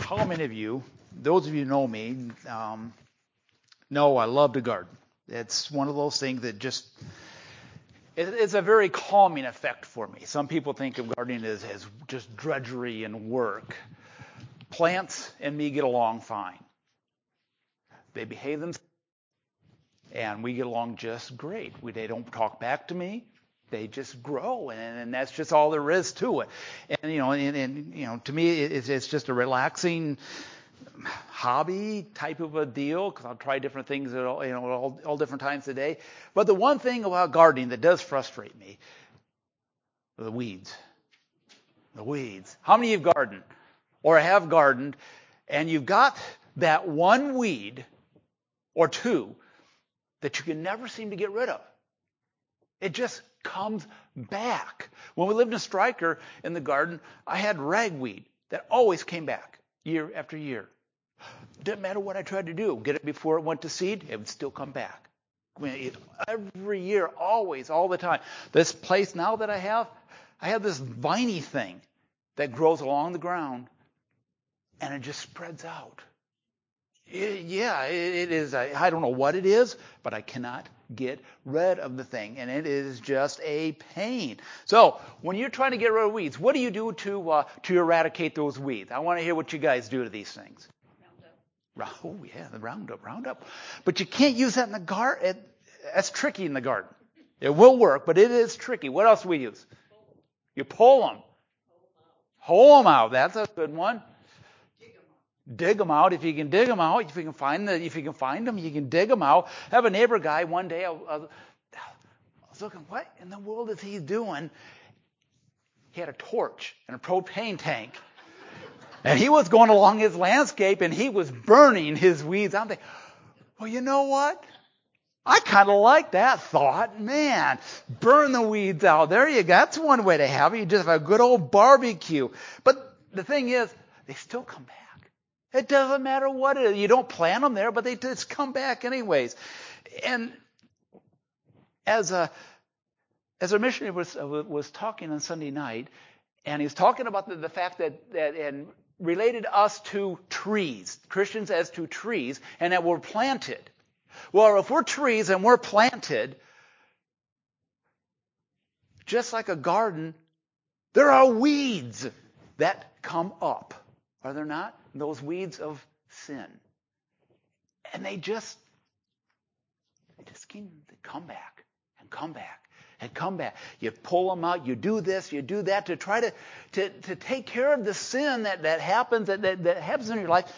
how many of you, those of you who know me, know I love to garden. It's one of those things that just, it's a very calming effect for me. Some people think of gardening as just drudgery and work. Plants and me get along fine. They behave themselves, and we get along just great. They don't talk back to me. They just grow, and that's just all there is to it. And to me, it's just a relaxing hobby type of a deal, because I'll try different things at all different times of the day. But the one thing about gardening that does frustrate me, the weeds. The weeds. How many of you have gardened or have gardened, and you've got that one weed or two that you can never seem to get rid of? It just comes back. When we lived in Stryker in the garden, I had ragweed that always came back year after year. Didn't matter what I tried to do. Get it before it went to seed, it would still come back. Every year, always, all the time. This place now that I have this viney thing that grows along the ground, and it just spreads out. It is. I don't know what it is, but I cannot get rid of the thing, and it is just a pain. So when you're trying to get rid of weeds, what do you do to eradicate those weeds? I want to hear what you guys do to these things. Roundup. Oh yeah, the Roundup. But you can't use that in the garden. That's tricky in the garden. It will work, but it is tricky. What else do we use? You pull them. Hoe them out. That's a good one. Dig them out. If you can dig them out, if you can find them, you can dig them out. I have a neighbor guy. One day I was looking, what in the world is he doing? He had a torch and a propane tank, and he was going along his landscape, and he was burning his weeds. I'm thinking, well, you know what? I kind of like that thought. Man, burn the weeds out. There you go. That's one way to have it. You just have a good old barbecue. But the thing is, they still come back. It doesn't matter what it is. You don't plant them there, but they just come back anyways. And as a missionary was talking on Sunday night, and he was talking about the fact that and related us to trees, Christians as to trees, and that we're planted. Well, if we're trees and we're planted, just like a garden, there are weeds that come up. Are there not? Those weeds of sin. And they come back and come back and come back. You pull them out, you do this, you do that to try to take care of the sin that happens, that happens in your life.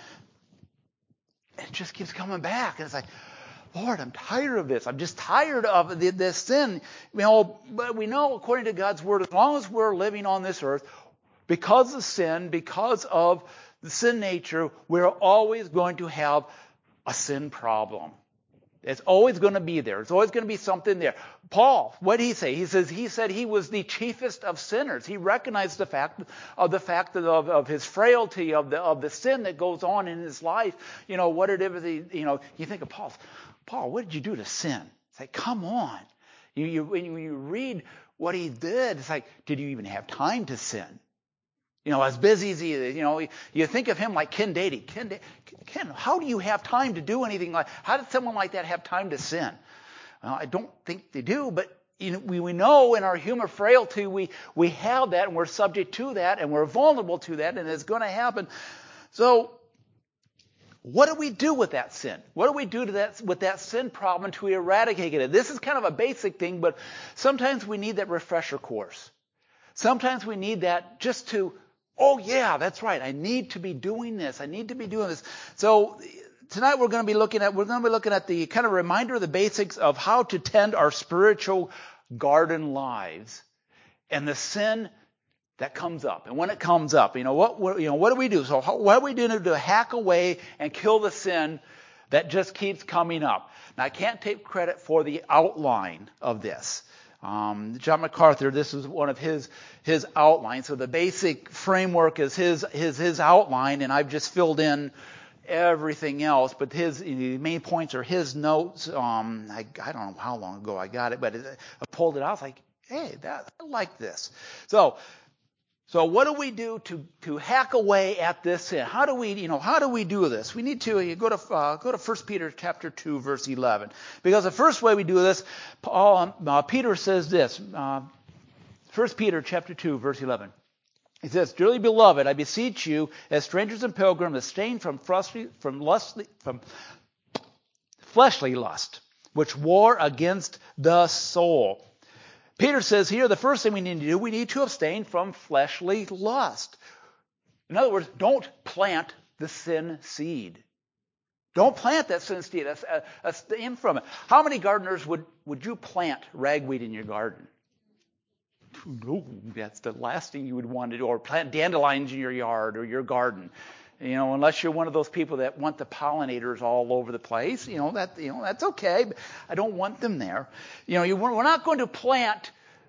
And it just keeps coming back. And it's like, Lord, I'm tired of this. I'm just tired of this sin. But we know, according to God's word, as long as we're living on this earth, because of sin, because of the sin nature, we're always going to have a sin problem. It's always going to be there. It's always going to be something there. Paul, what did he say? He said he was the chiefest of sinners. He recognized the fact of his frailty, of the sin that goes on in his life. What it is, you think of Paul, what did you do to sin? It's like, come on. When you read what he did, it's like, did you even have time to sin? As busy as he is, you think of him like Ken Dady. Ken, how do you have time to do anything how did someone like that have time to sin? Well, I don't think they do, but we know in our human frailty we have that, and we're subject to that, and we're vulnerable to that, and it's going to happen. So what do we do with that sin? What do we do with that sin problem to eradicate it? This is kind of a basic thing, but sometimes we need that refresher course. Sometimes we need that just to, oh yeah, that's right. I need to be doing this. I need to be doing this. So tonight we're going to be looking at the kind of reminder of the basics of how to tend our spiritual garden lives and the sin that comes up. And when it comes up, what do we do? So what do we do to hack away and kill the sin that just keeps coming up? Now I can't take credit for the outline of this. John MacArthur, this is one of his outlines. So the basic framework is his outline, and I've just filled in everything else. But the main points are his notes. I don't know how long ago I got it, but I pulled it out. I was like, hey, I like this. So So what do we do to hack away at this sin? How do we do this? We need to go to 1 Peter chapter 2 verse 11. Because the first way we do this, Peter says this, 1 Peter chapter 2 verse 11. He says, "Dearly beloved, I beseech you, as strangers and pilgrims, abstain from fleshly lust, which war against the soul." Peter says here, the first thing we need to do, we need to abstain from fleshly lust. In other words, don't plant the sin seed. Don't plant that sin seed. Abstain from it. How many gardeners would you plant ragweed in your garden? No, that's the last thing you would want to do. Or plant dandelions in your yard or your garden. Unless you're one of those people that want the pollinators all over the place, that's okay. But I don't want them there. We're not going to plant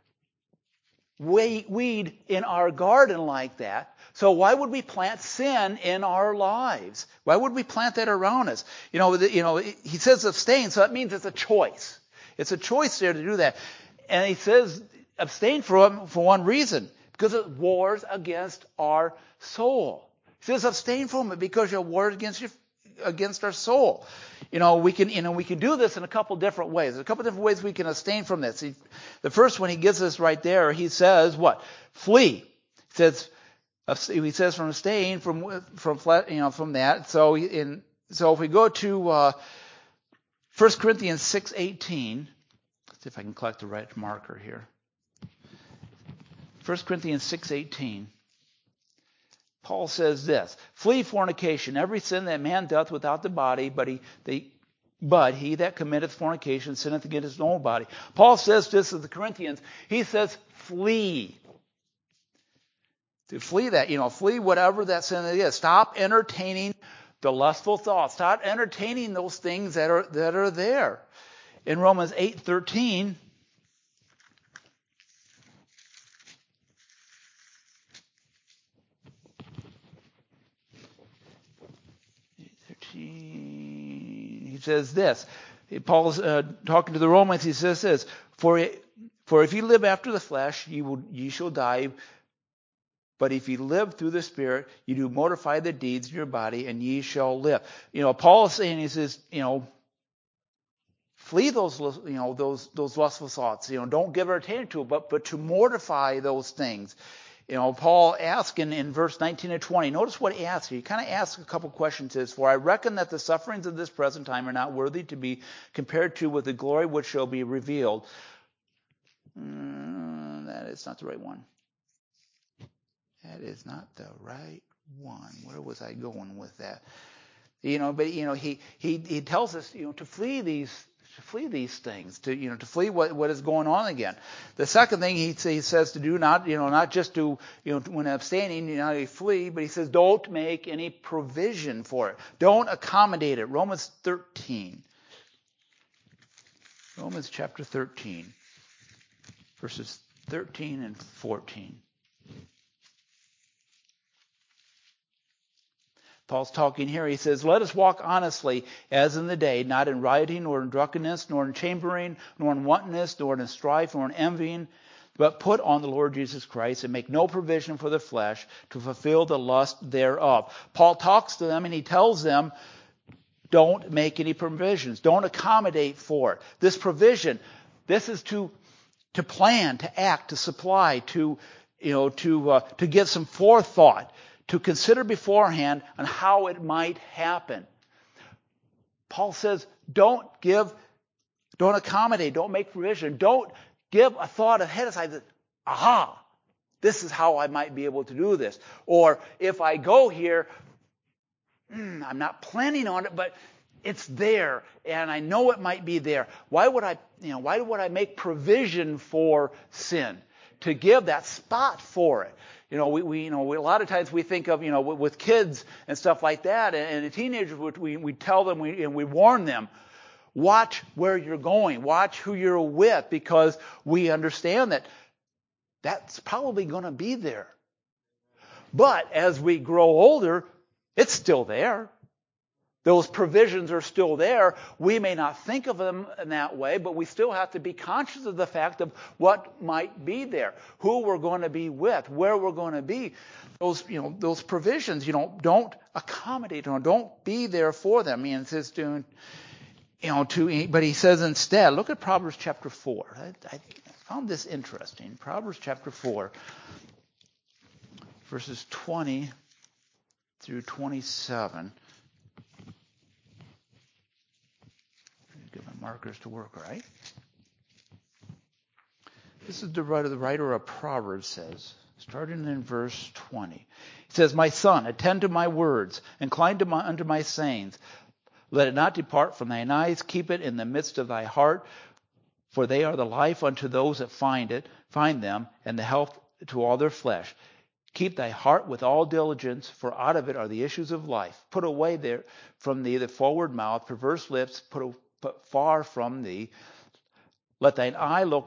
weed in our garden like that. So why would we plant sin in our lives? Why would we plant that around us? He says abstain, so that means it's a choice. It's a choice there to do that. And he says abstain from it for one reason, because it wars against our soul. He says abstain from it because you're warring against our soul. We can do this in a couple different ways. There's a couple different ways we can abstain from this. The first one he gives us right there. He says what? Flee. He says from abstain from that. So if we go to 1 Corinthians 6:18, let's see if I can collect the right marker here. 1 Corinthians 6:18. Paul says this, "Flee fornication, every sin that man doth without the body, but he that committeth fornication sinneth against his own body." Paul says this to the Corinthians. He says, flee. To flee that, flee whatever that sin is. Stop entertaining the lustful thoughts. Stop entertaining those things that are there. In Romans 8:13, he says this. Paul's talking to the Romans. He says this: For if you live after the flesh, you shall die. But if you live through the Spirit, you do mortify the deeds of your body, and ye shall live. Paul is saying, he says, flee those lustful thoughts. Don't give attention to it, but to mortify those things. Paul asks in verse 19 and 20, notice what he asks. He kind of asks a couple questions. He says, "For I reckon that the sufferings of this present time are not worthy to be compared to with the glory which shall be revealed." That is not the right one. That is not the right one. Where was I going with that? But he tells us, to flee these things, to flee what is going on again. The second thing he says to do, not just to, when abstaining, flee, but he says don't make any provision for it. Don't accommodate it. Romans chapter 13, verses 13 and 14. Paul's talking here. He says, "Let us walk honestly as in the day, not in rioting, nor in drunkenness, nor in chambering, nor in wantonness, nor in strife, nor in envying, but put on the Lord Jesus Christ and make no provision for the flesh to fulfill the lust thereof." Paul talks to them and he tells them, don't make any provisions. Don't accommodate for it. This provision, this is to plan, to act, to supply, to give some forethought, to consider beforehand on how it might happen. Paul says, don't accommodate, don't make provision, don't give a thought ahead of time that, this is how I might be able to do this. Or if I go here, I'm not planning on it, but it's there, and I know it might be there. Why would I make provision for sin? To give that spot for it. We a lot of times we think of, with kids and stuff like that, and the teenagers, we tell them, and we warn them, watch where you're going, watch who you're with, because we understand that that's probably going to be there. But as we grow older, it's still there. Those provisions are still there. We may not think of them in that way, but we still have to be conscious of the fact of what might be there, who we're going to be with, where we're going to be. Those provisions, don't accommodate them, don't be there for them. It says but he says instead, look at Proverbs chapter 4. I found this interesting. Proverbs chapter 4, verses 20 through 27. Give my markers to work, right? This is the writer of Proverbs says, starting in verse 20. He says, "My son, attend to my words, incline unto my sayings. Let it not depart from thine eyes, keep it in the midst of thy heart, for they are the life unto those that find them, and the health to all their flesh. Keep thy heart with all diligence, for out of it are the issues of life. Put away there from thee the forward mouth, perverse lips, put far from thee. Let thine eye look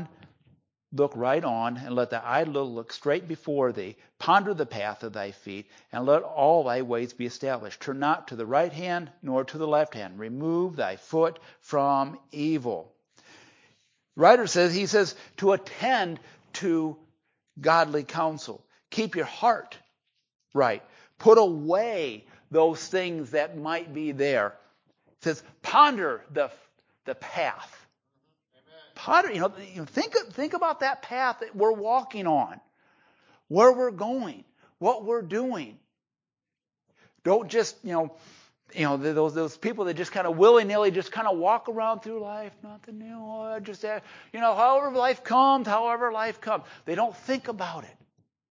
right on, and let thy eye look straight before thee. Ponder the path of thy feet, and let all thy ways be established. Turn not to the right hand, nor to the left hand. Remove thy foot from evil." The writer says, to attend to godly counsel. Keep your heart right. Put away those things that might be there. It says, ponder the path. Ponder, think about that path that we're walking on, where we're going, what we're doing. Don't just, those people that just kind of willy-nilly just kind of walk around through life, nothing new, just however life comes. They don't think about it.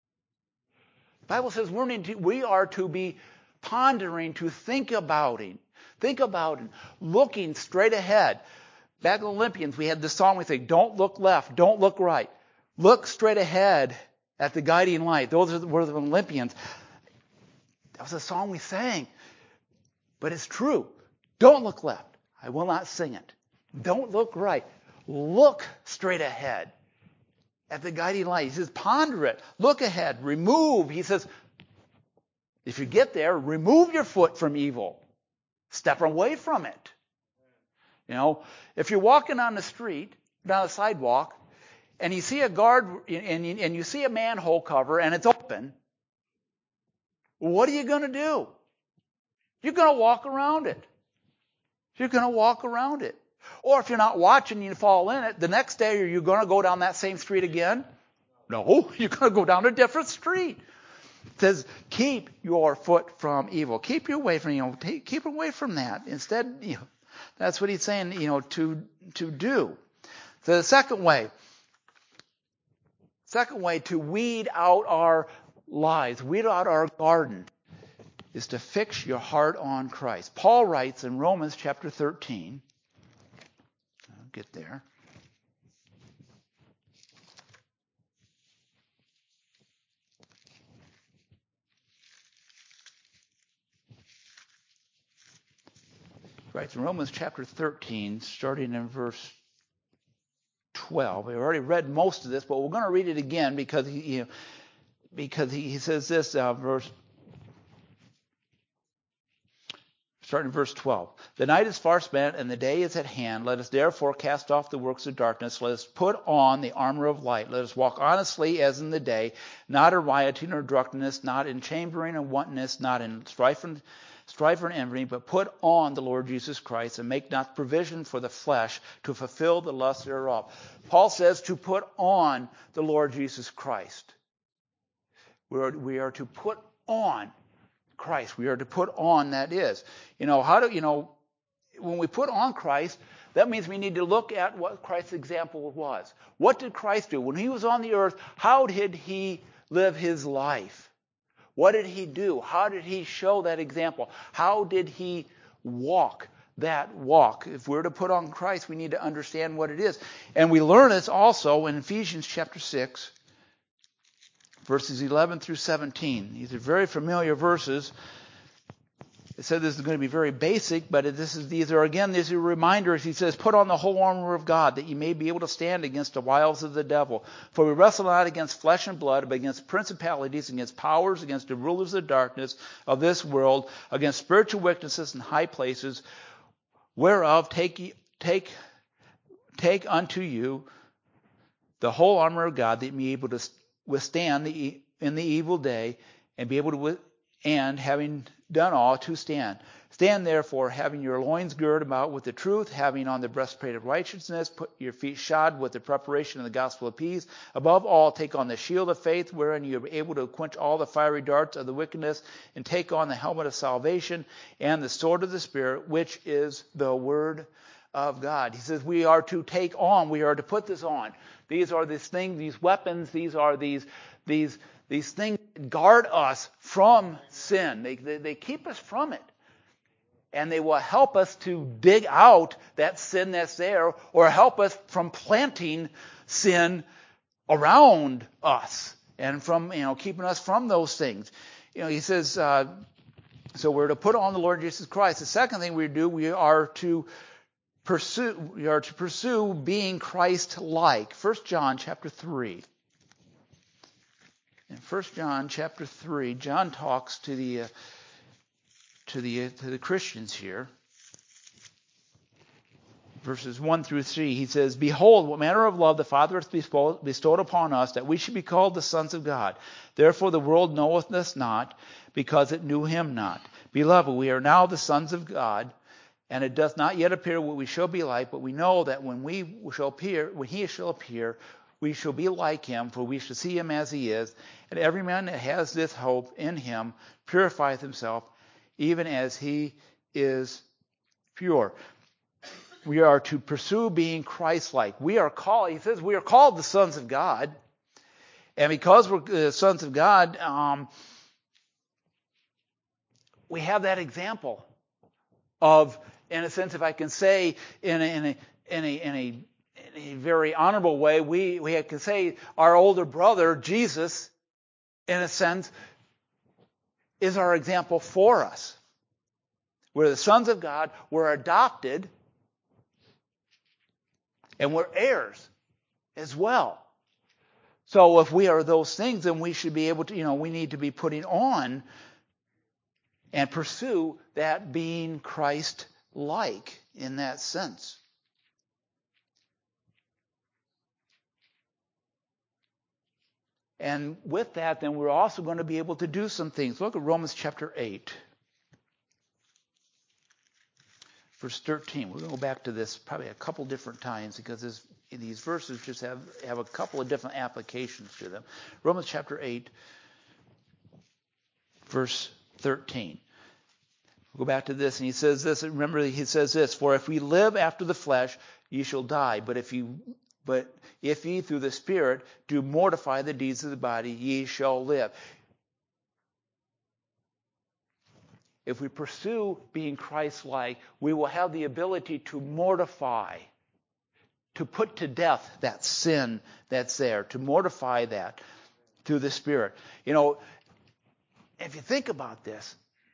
The Bible says we are to be pondering, to think about it. Think about it, looking straight ahead. Back in the Olympians, we had this song we say, "Don't look left, don't look right. Look straight ahead at the guiding light." Those were the Olympians. That was a song we sang. But it's true. Don't look left. I will not sing it. Don't look right. Look straight ahead at the guiding light. He says, ponder it. Look ahead. Remove. He says, if you get there, remove your foot from evil. Step away from it. If you're walking on the street, down the sidewalk, and you see a guard, and you see a manhole cover, and it's open, what are you going to do? You're going to walk around it. Or if you're not watching, you fall in it, the next day, are you going to go down that same street again? No, you're going to go down a different street. It says, keep your foot from evil. Keep you away from, keep away from that. Instead, that's what he's saying, to do. So the second way to weed out our lives, weed out our garden, is to fix your heart on Christ. Paul writes in Romans chapter 13, I'll get there. Right, in Romans chapter 13, starting in verse 12. We already read most of this, but we're going to read it again because he says this, starting in verse 12. "The night is far spent and the day is at hand. Let us therefore cast off the works of darkness. Let us put on the armor of light. Let us walk honestly as in the day, not in rioting or drunkenness, not in chambering and wantonness, not in strife and envy, but put on the Lord Jesus Christ, and make not provision for the flesh to fulfill the lust thereof." Paul says to put on the Lord Jesus Christ. We are to put on Christ. We are to put on, that is. When we put on Christ, that means we need to look at what Christ's example was. What did Christ do? When he was on the earth, how did he live his life? What did he do? How did he show that example? How did he walk that walk? If we're to put on Christ, we need to understand what it is. And we learn this also in Ephesians chapter 6, verses 11 through 17. These are very familiar verses. I said this is going to be very basic, but these are reminders. He says, put on the whole armor of God that you may be able to stand against the wiles of the devil. For we wrestle not against flesh and blood, but against principalities, against powers, against the rulers of darkness of this world, against spiritual wickednesses in high places, whereof take unto you the whole armor of God that you may be able to withstand in the evil day, and be able to, and having done all, to stand. Stand therefore, having your loins girded about with the truth, having on the breastplate of righteousness, put your feet shod with the preparation of the gospel of peace. Above all, take on the shield of faith, wherein you are able to quench all the fiery darts of the wickedness, and take on the helmet of salvation and the sword of the Spirit, which is the word of God. He says we are to take on, we are to put this on. These are these things, these weapons, these are these things that guard us from sin. They keep us from it. And they will help us to dig out that sin that's there, or help us from planting sin around us and from, keeping us from those things. He says, so we're to put on the Lord Jesus Christ. The second thing we do, we are to pursue being Christ-like. 1 John chapter 3. In 1 John chapter 3, John talks to the Christians here. Verses 1 through 3, he says, behold, what manner of love the Father hath bestowed upon us, that we should be called the sons of God. Therefore the world knoweth us not, because it knew him not. Beloved, we are now the sons of God, and it doth not yet appear what we shall be like, but we know that when he shall appear, we shall be like him, for we shall see him as he is. And every man that has this hope in him purifieth himself, even as he is pure. We are to pursue being Christ-like. We are called, he says, we are called the sons of God. And because we're the sons of God, we have that example of, in a sense, if I can say, in a very honorable way, we can say our older brother, Jesus, in a sense, is our example for us. We're the sons of God, we're adopted, and we're heirs as well. So if we are those things, then we should be able to, we need to be putting on and pursue that being Christ-like in that sense. And with that, then we're also going to be able to do some things. Look at Romans chapter 8, verse 13. We're going to go back to this probably a couple different times, because these verses just have a couple of different applications to them. Romans chapter 8, verse 13. We'll go back to this, and he says this. Remember, he says this: for if we live after the flesh, ye shall die. But if ye through the Spirit do mortify the deeds of the body, ye shall live. If we pursue being Christ-like, we will have the ability to mortify, to put to death that sin that's there, to mortify that through the Spirit. If you think about this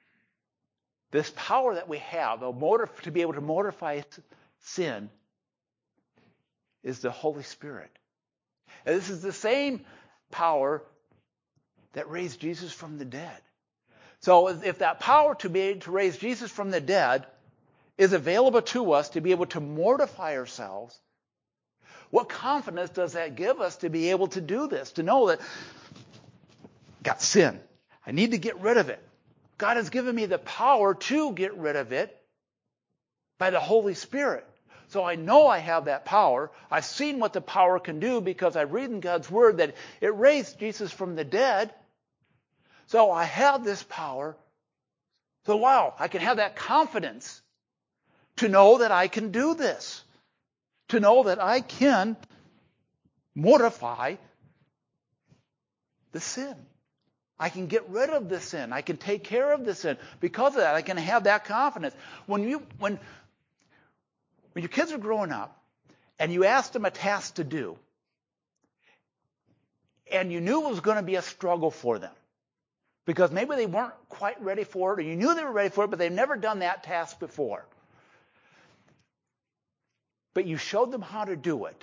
power that we have, to be able to mortify sin, is the Holy Spirit. And this is the same power that raised Jesus from the dead. So if that power to be able to raise Jesus from the dead is available to us to be able to mortify ourselves, what confidence does that give us to be able to do this? To know that got sin. I need to get rid of it. God has given me the power to get rid of it by the Holy Spirit. So I know I have that power. I've seen what the power can do because I read in God's Word that it raised Jesus from the dead. So I have this power. So wow, I can have that confidence to know that I can do this. To know that I can mortify the sin. I can get rid of the sin. I can take care of the sin. Because of that, I can have that confidence. When your kids are growing up and you asked them a task to do, and you knew it was going to be a struggle for them, because maybe they weren't quite ready for it, or you knew they were ready for it, but they've never done that task before. But you showed them how to do it.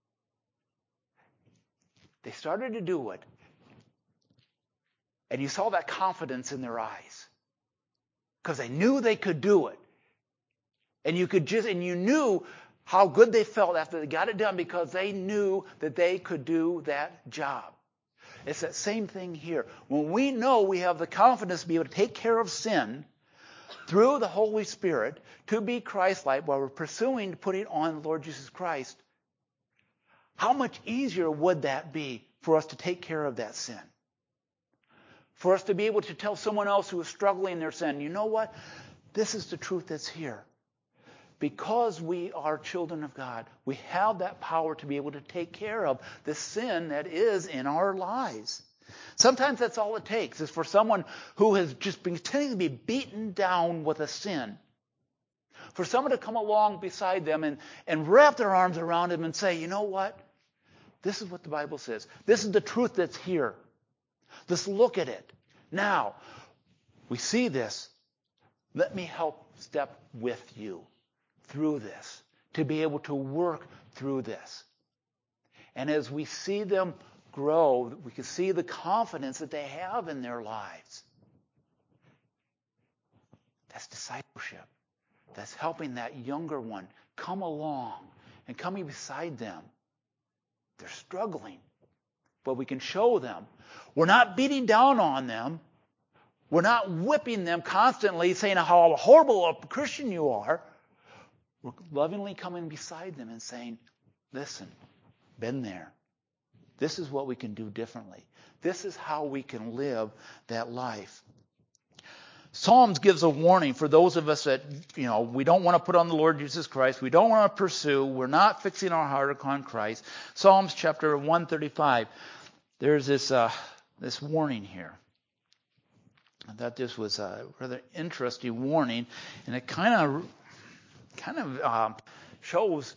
They started to do it. And you saw that confidence in their eyes. Because they knew they could do it. And you knew how good they felt after they got it done because they knew that they could do that job. It's that same thing here. When we know we have the confidence to be able to take care of sin through the Holy Spirit to be Christ-like while we're pursuing putting on the Lord Jesus Christ, how much easier would that be for us to take care of that sin? For us to be able to tell someone else who is struggling in their sin, you know what? This is the truth that's here. Because we are children of God, we have that power to be able to take care of the sin that is in our lives. Sometimes that's all it takes, is for someone who has just been tending to be beaten down with a sin, for someone to come along beside them and wrap their arms around them and say, you know what? This is what the Bible says. This is the truth that's here. Let's look at it. Now, we see this. Let me help step with you through this, to be able to work through this. And as we see them grow, we can see the confidence that they have in their lives. That's discipleship. That's helping that younger one come along and coming beside them. They're struggling, but we can show them. We're not beating down on them. We're not whipping them constantly, saying how horrible a Christian you are. We're lovingly coming beside them and saying, listen, been there. This is what we can do differently. This is how we can live that life. Psalms gives a warning for those of us that, we don't want to put on the Lord Jesus Christ. We don't want to pursue. We're not fixing our heart upon Christ. Psalms chapter 135. There's this warning here. I thought this was a rather interesting warning, and it kind of shows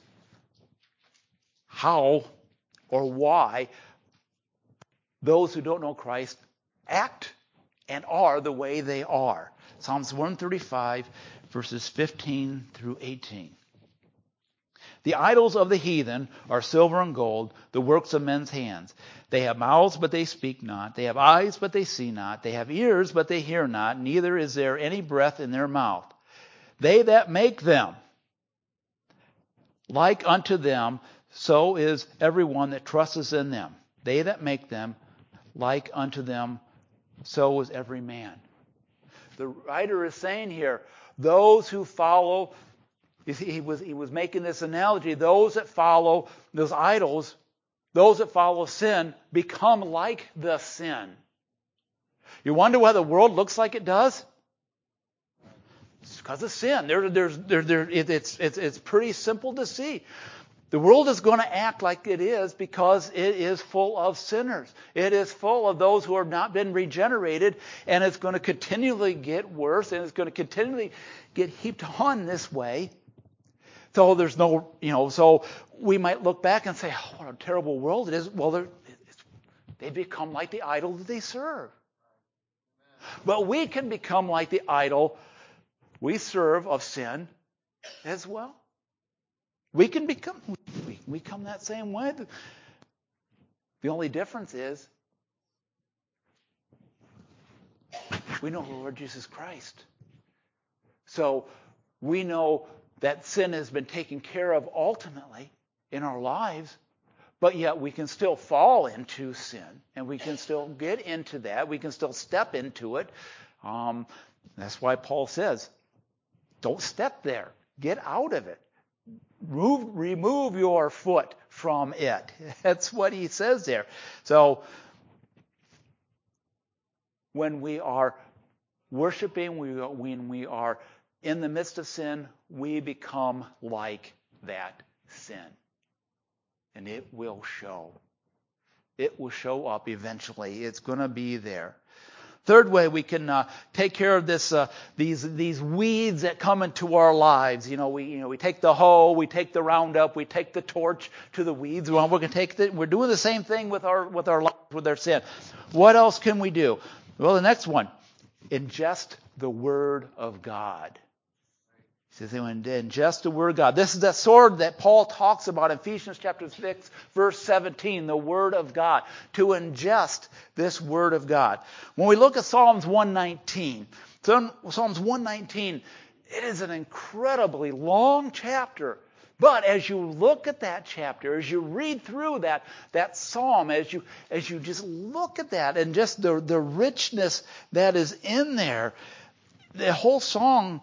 how or why those who don't know Christ act and are the way they are. Psalms 135, verses 15 through 18. The idols of the heathen are silver and gold, the works of men's hands. They have mouths, but they speak not. They have eyes, but they see not. They have ears, but they hear not. Neither is there any breath in their mouth. They that make them, like unto them, so is everyone that trusteth in them. They that make them, like unto them, so is every man. The writer is saying here, those who follow, he was making this analogy, those that follow those idols, those that follow sin, become like the sin. You wonder why the world looks like it does? It's because of sin. It's pretty simple to see. The world is going to act like it is because it is full of sinners. It is full of those who have not been regenerated, and it's going to continually get worse, and it's going to continually get heaped on this way. So there's no, so we might look back and say, oh, what a terrible world it is. Well, they become like the idol that they serve. But we can become like the idol we serve of sin as well. We can become that same way. The only difference is we know the Lord Jesus Christ. So we know that sin has been taken care of ultimately in our lives, but yet we can still fall into sin, and we can still get into that. We can still step into it. That's why Paul says, don't step there. Get out of it. Remove your foot from it. That's what he says there. So when we are worshiping, when we are in the midst of sin, we become like that sin. And it will show. It will show up eventually. It's going to be there. Third way we can take care of this, these weeds that come into our lives. We take the hoe, we take the Roundup, we take the torch to the weeds. Well, we're doing the same thing with our lives, with our sin. What else can we do? Well, the next one, ingest the Word of God. He says, ingest the Word of God. This is that sword that Paul talks about in Ephesians chapter 6, verse 17, the Word of God. To ingest this Word of God. When we look at Psalms 119, Psalms 119, it is an incredibly long chapter. But as you look at that chapter, as you read through that psalm, as you just look at that and just the richness that is in there, that whole song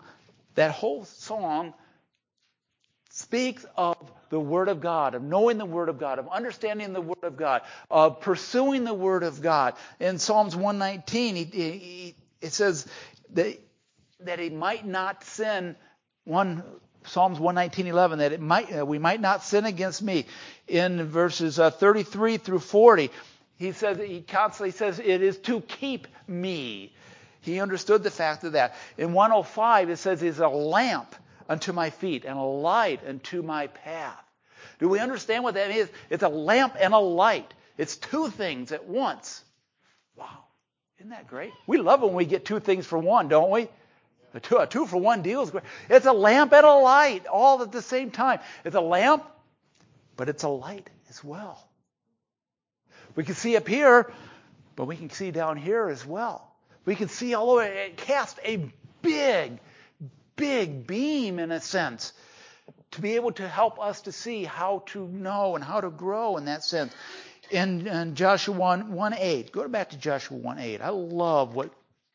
speaks of the Word of God, of knowing the Word of God, of understanding the Word of God, of pursuing the Word of God. In Psalms 119, it says that he might not sin. Psalms 119:11, that we might not sin against me. In verses 33 through 40, he constantly says, it is to keep me. He understood the fact of that. In 105, it says, it's a lamp unto my feet and a light unto my path. Do we understand what that is? It's a lamp and a light. It's two things at once. Wow. Isn't that great? We love when we get two things for one, don't we? A two for one deal is great. It's a lamp and a light all at the same time. It's a lamp, but it's a light as well. We can see up here, but we can see down here as well. We can see all over. It casts a big, big beam, in a sense, to be able to help us to see how to know and how to grow in that sense. In Joshua 1:8, go back to Joshua 1:8. I love what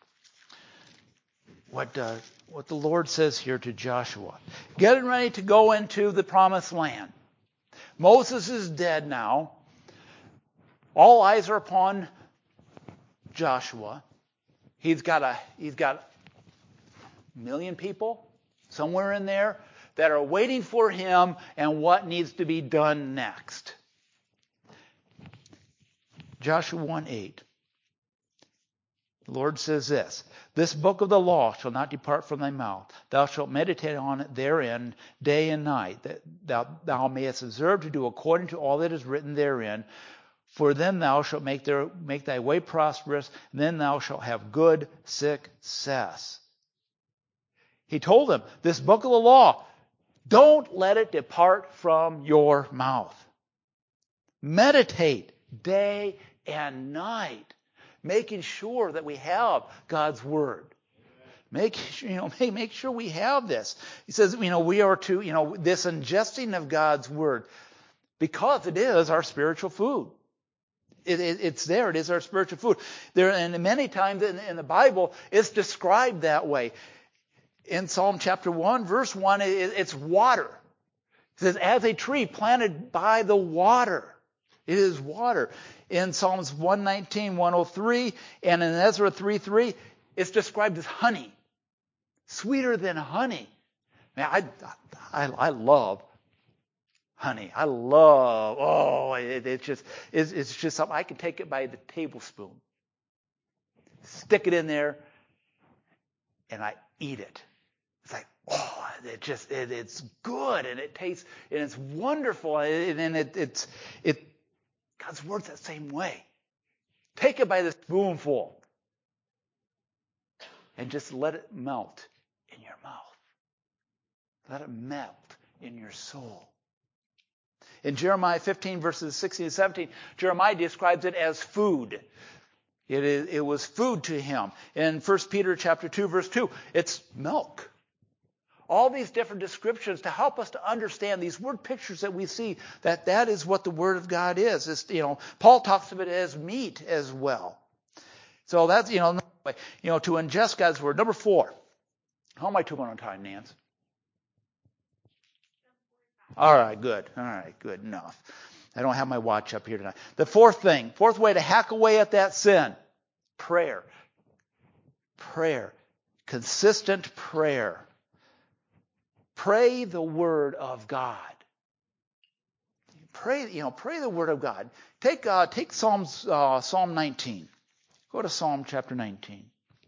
the Lord says here to Joshua. Getting ready to go into the promised land. Moses is dead now. All eyes are upon Joshua. He's got a million people somewhere in there that are waiting for him and what needs to be done next. Joshua 1:8. The Lord says this, this book of the law shall not depart from thy mouth. Thou shalt meditate on it therein day and night, that thou mayest observe to do according to all that is written therein. For then thou shalt make thy way prosperous, and then thou shalt have good success. He told them, this book of the law, don't let it depart from your mouth. Meditate day and night, making sure that we have God's Word. Make sure we have this. He says, we are to, this ingesting of God's Word, because it is our spiritual food. It's there. It is our spiritual food. And many times in the Bible, it's described that way. In Psalm chapter 1, verse 1, it's water. It says, as a tree planted by the water. It is water. In Psalms 119, 103, and in Ezra 3:3, it's described as honey. Sweeter than honey. Man, I love honey. I love, it's just something. I can take it by the tablespoon. Stick it in there, and I eat it. It's like, it's good, and it tastes, and it's wonderful, and it's God's Word's that same way. Take it by the spoonful and just let it melt in your mouth. Let it melt in your soul. In Jeremiah 15, verses 16 and 17, Jeremiah describes it as food. It was food to him. In 1 Peter chapter 2, verse 2, it's milk. All these different descriptions to help us to understand these word pictures that we see, that is what the Word of God is. It's, Paul talks of it as meat as well. So that's, to ingest God's Word. Number 4. How am I doing on time, Nance? All right, good enough. I don't have my watch up here tonight. The fourth way to hack away at that sin, prayer. Prayer. Consistent prayer. Pray the Word of God. Pray the Word of God. Take Psalm 19. Go to Psalm chapter 19.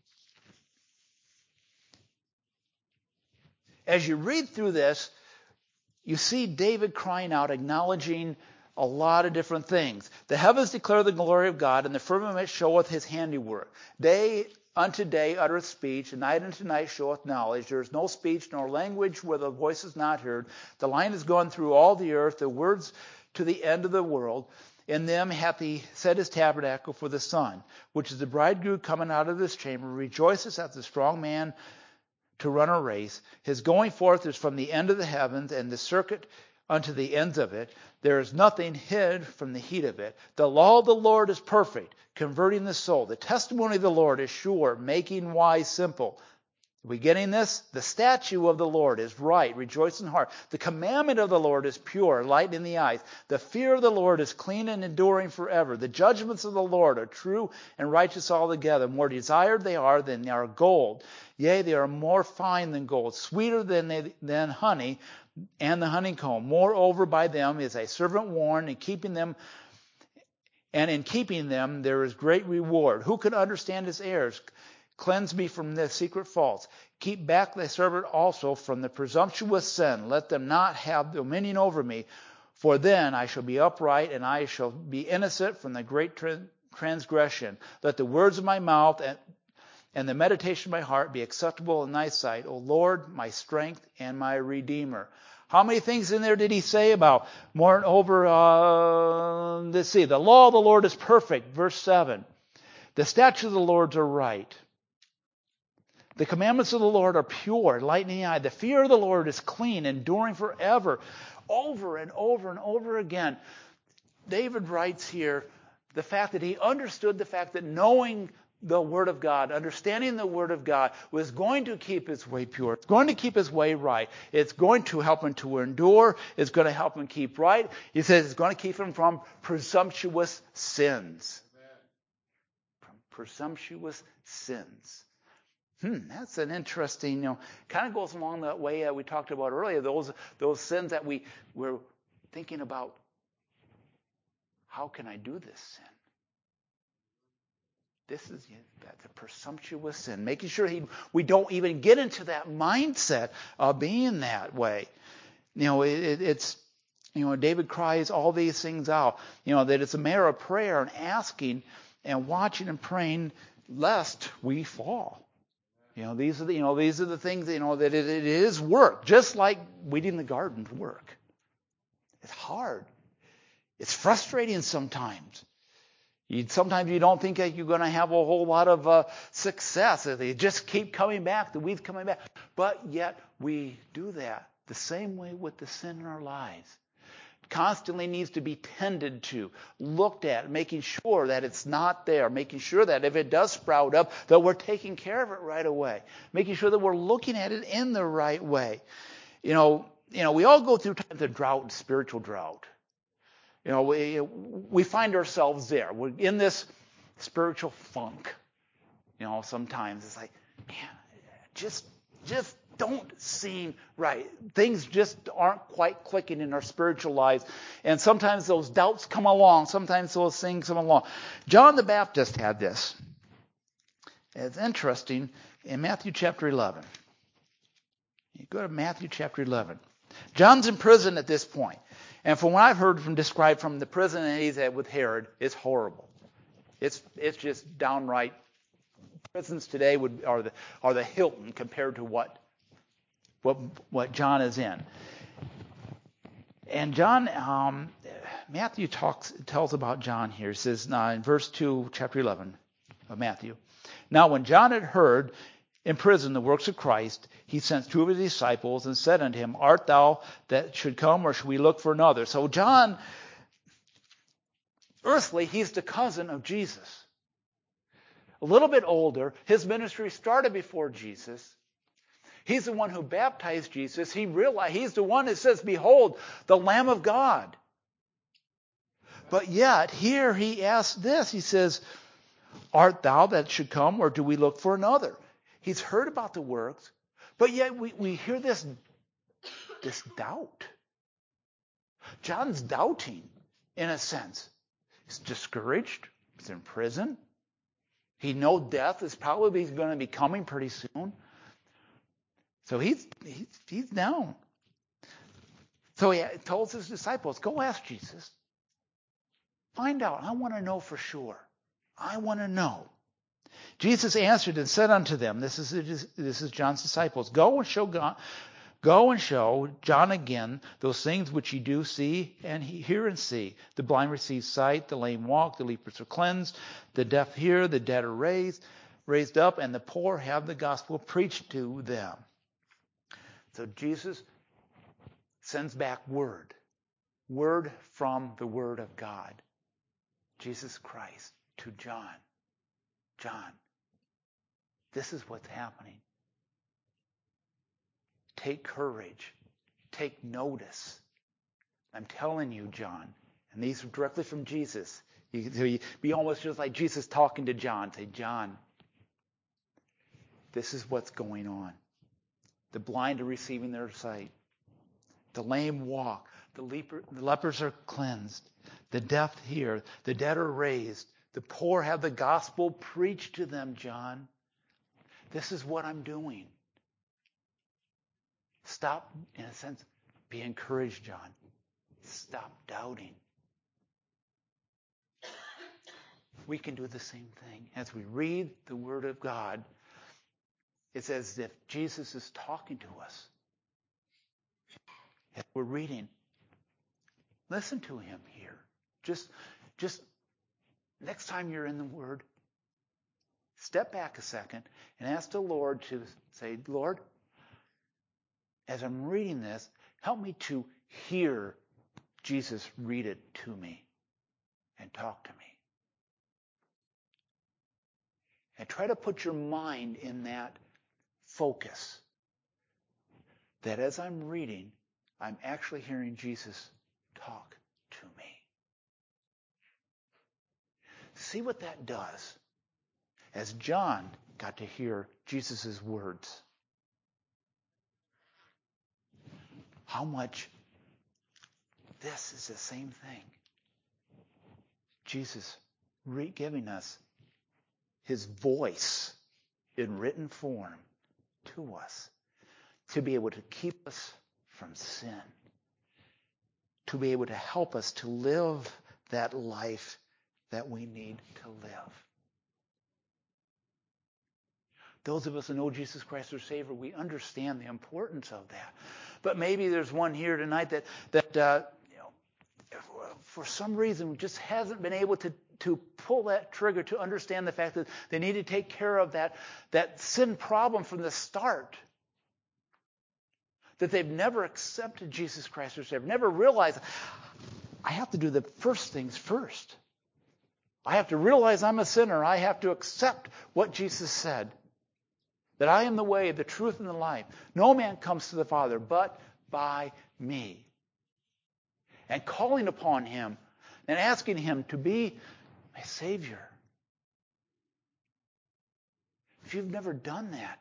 As you read through this, you see David crying out, acknowledging a lot of different things. The heavens declare the glory of God, and the firmament showeth his handiwork. Day unto day uttereth speech, and night unto night showeth knowledge. There is no speech nor language where the voice is not heard. The line is gone through all the earth, the words to the end of the world. In them hath he set his tabernacle for the sun, which is the bridegroom coming out of this chamber, rejoices at the strong man to run a race. His going forth is from the end of the heavens, and the circuit unto the ends of it. There is nothing hid from the heat of it. The law of the Lord is perfect, converting the soul. The testimony of the Lord is sure, making wise simple. Are we getting this? The statute of the Lord is right, rejoicing in the heart. The commandment of the Lord is pure, light in the eyes. The fear of the Lord is clean and enduring forever. The judgments of the Lord are true and righteous altogether. More desired they are than gold. Yea, they are more fine than gold, sweeter than honey and the honeycomb. Moreover, by them is a servant warned, and in keeping them there is great reward. Who can understand his errors? Cleanse me from their secret faults. Keep back thy servant also from the presumptuous sin. Let them not have dominion over me. For then I shall be upright, and I shall be innocent from the great transgression. Let the words of my mouth and the meditation of my heart be acceptable in thy sight, O Lord, my strength and my redeemer. How many things in there did he say about? Moreover, let's see. The law of the Lord is perfect, verse 7. The statutes of the Lord are right. The commandments of the Lord are pure, light in the eye. The fear of the Lord is clean, enduring forever. Over and over and over again, David writes here the fact that he understood the fact that knowing the Word of God, understanding the Word of God, was going to keep his way pure. It's going to keep his way right. It's going to help him to endure. It's going to help him keep right. He says it's going to keep him from presumptuous sins. From presumptuous sins. That's an interesting, kind of goes along that way we talked about earlier, those sins that we were thinking about. How can I do this sin? This is the presumptuous sin. Making sure we don't even get into that mindset of being that way. It's David cries all these things out. That it's a matter of prayer and asking and watching and praying lest we fall. These are the things that it is work, just like weeding the garden's work. It's hard. It's frustrating sometimes. Sometimes you don't think that you're going to have a whole lot of success. They just keep coming back, the weeds coming back. But yet we do that the same way with the sin in our lives. Constantly needs to be tended to, looked at, making sure that it's not there, making sure that if it does sprout up, that we're taking care of it right away, making sure that we're looking at it in the right way. We all go through times of drought and spiritual drought. We find ourselves there. We're in this spiritual funk. Sometimes it's like, man, just don't seem right. Things just aren't quite clicking in our spiritual lives. And sometimes those doubts come along. Sometimes those things come along. John the Baptist had this. It's interesting. In Matthew chapter 11. You go to Matthew chapter 11. John's in prison at this point. And from what I've heard described from the prison that he's at with Herod, it's horrible. It's just downright. Prisons today are the Hilton compared to what John is in. And John, Matthew tells about John here. He says in verse 2, chapter 11 of Matthew. Now when John had heard in prison the works of Christ, he sent two of his disciples and said unto him, Art thou that should come, or should we look for another? So John, earthly, he's the cousin of Jesus. A little bit older. His ministry started before Jesus. He's the one who baptized Jesus. He's the one that says, Behold, the Lamb of God. But yet, here he asks this. He says, Art thou that should come, or do we look for another? He's heard about the works, but yet we hear this doubt. John's doubting, in a sense. He's discouraged. He's in prison. He knows death is probably going to be coming pretty soon. So he's down. So he tells his disciples, go ask Jesus. Find out. I want to know for sure. I want to know. Jesus answered and said unto them, this is John's disciples, Go and show John again those things which ye do see and hear and see. The blind receive sight, the lame walk, the lepers are cleansed, the deaf hear, the dead are raised up, and the poor have the gospel preached to them. So Jesus sends back word from the Word of God, Jesus Christ, to John. John, this is what's happening. Take courage. Take notice. I'm telling you, John, and these are directly from Jesus. You can be almost just like Jesus talking to John. Say, John, this is what's going on. The blind are receiving their sight. The lame walk. The lepers are cleansed. The deaf hear. The dead are raised. The poor have the gospel preached to them, John. This is what I'm doing. Stop, in a sense, be encouraged, John. Stop doubting. We can do the same thing. As we read the Word of God, it's as if Jesus is talking to us. As we're reading, listen to him here. Just next time you're in the Word, step back a second and ask the Lord to say, Lord, as I'm reading this, help me to hear Jesus read it to me and talk to me. And try to put your mind in that focus. That as I'm reading, I'm actually hearing Jesus talk to me. See what that does. As John got to hear Jesus' words. How much this is the same thing. Jesus giving us his voice in written form to us to be able to keep us from sin, to be able to help us to live that life that we need to live. Those of us who know Jesus Christ our Savior, we understand the importance of that. But maybe there's one here tonight that for some reason just hasn't been able to pull that trigger to understand the fact that they need to take care of that sin problem from the start. That they've never accepted Jesus Christ as Savior, never realized, I have to do the first things first. I have to realize I'm a sinner. I have to accept what Jesus said. That I am the way, the truth, and the life. No man comes to the Father but by me. And calling upon him and asking him to be my Savior. If you've never done that,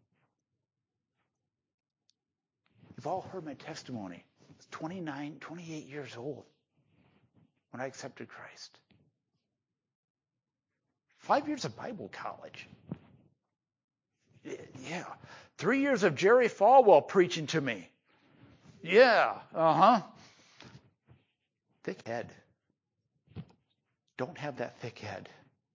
you've all heard my testimony. I was 28 years old when I accepted Christ. 5 years of Bible college. Yeah. 3 years of Jerry Falwell preaching to me. Yeah. Thick head. Don't have that thick head.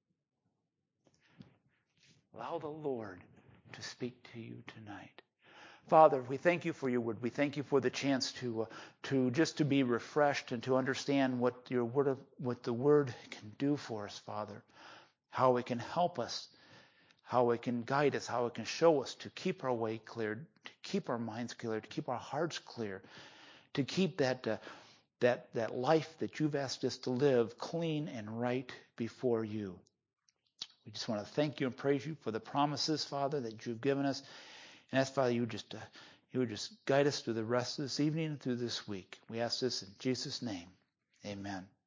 Allow the Lord to speak to you tonight. Father, we thank you for your word. We thank you for the chance to be refreshed and to understand what the word can do for us, Father. How it can help us, how it can guide us, how it can show us to keep our way clear, to keep our minds clear, to keep our hearts clear, to keep that life that you've asked us to live clean and right before you. We just want to thank you and praise you for the promises, Father, that you've given us. And ask, Father, you would just guide us through the rest of this evening and through this week. We ask this in Jesus' name. Amen.